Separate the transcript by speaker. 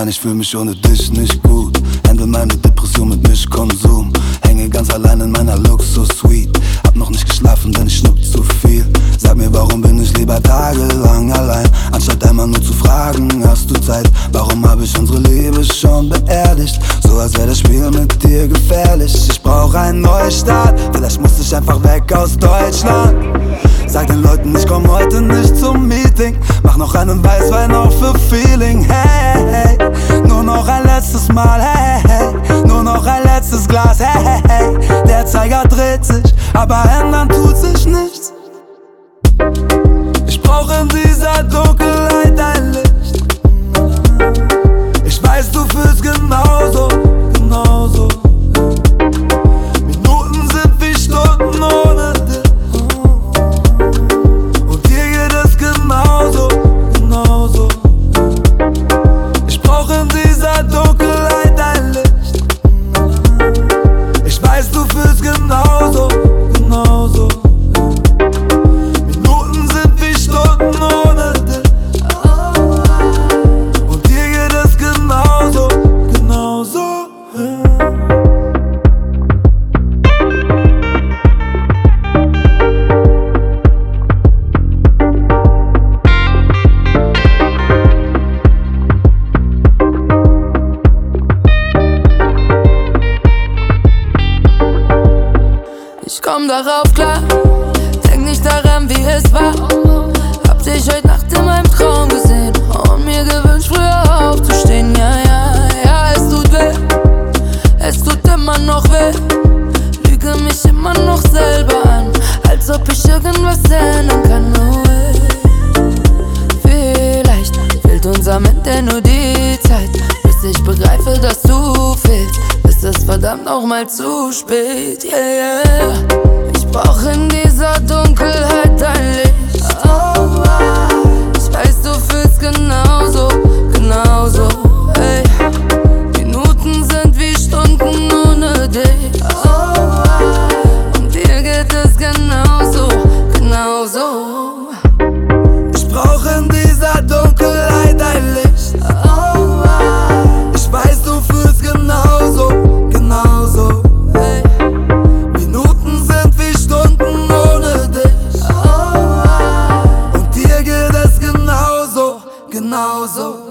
Speaker 1: ich fühl mich ohne dich nicht gut. Handle meine Depression mit Mischkonsum. Hänge ganz allein in meiner Luxus-Suite. Hab noch nicht geschlafen, denn ich schnupp zu viel. Sag mir, warum bin ich lieber tagelang allein, anstatt einmal nur zu fragen, hast du Zeit? Warum hab ich unsere Liebe schon beerdigt? So als wär das Spiel mit dir gefährlich. Ich brauch einen Neustart, vielleicht muss ich einfach weg aus Deutschland. Sag den Leuten, ich komm heute nicht zum Meeting. Mach noch einen Weißwein auf für Feeling. Hey, hey, nur noch ein letztes Mal. Hey, hey, nur noch ein letztes Glas. Hey, hey, hey, der Zeiger dreht sich, aber ändern tut sich nichts. Ich brauch in dieser Dunkelheit ein Licht. Ich weiß, du fühlst genauso, genauso. Minuten sind wie Stunden ohne dich. Und dir geht es genauso, genauso. Ich brauch in dieser Dunkelheit ein Licht. Ich weiß, du fühlst genauso, genauso. Minuten sind wie Stunden ohne dich. Und dir geht es genauso, genauso.
Speaker 2: Ich komm darauf klar, denk nicht daran, wie es war. Hab dich heute Nacht in meinem Traum gesehen und mir gewünscht, früher aufzustehen. Ja, ja, ja, es tut weh, es tut immer noch weh. Lüge mich immer noch selber an, als ob ich irgendwas ändern kann. No way. Vielleicht fehlt uns am Ende nur die Zeit, bis ich begreife, dass du fehlst. Es ist verdammt noch mal zu spät, yeah, yeah. Ich brauch in dieser Dunkelheit dein Licht. Oh, ich weiß, du fühlst genauso, genauso, ey. Minuten sind wie Stunden ohne dich. Oh, und dir geht es genauso, genauso.
Speaker 1: Ich brauch in dieser Dunkelheit ein Licht.
Speaker 2: Oh,
Speaker 1: ich weiß, du fühlst genauso, genauso.
Speaker 2: ey.
Speaker 1: Minuten sind wie Stunden ohne dich.
Speaker 2: Oh,
Speaker 1: Und dir geht es genauso, genauso.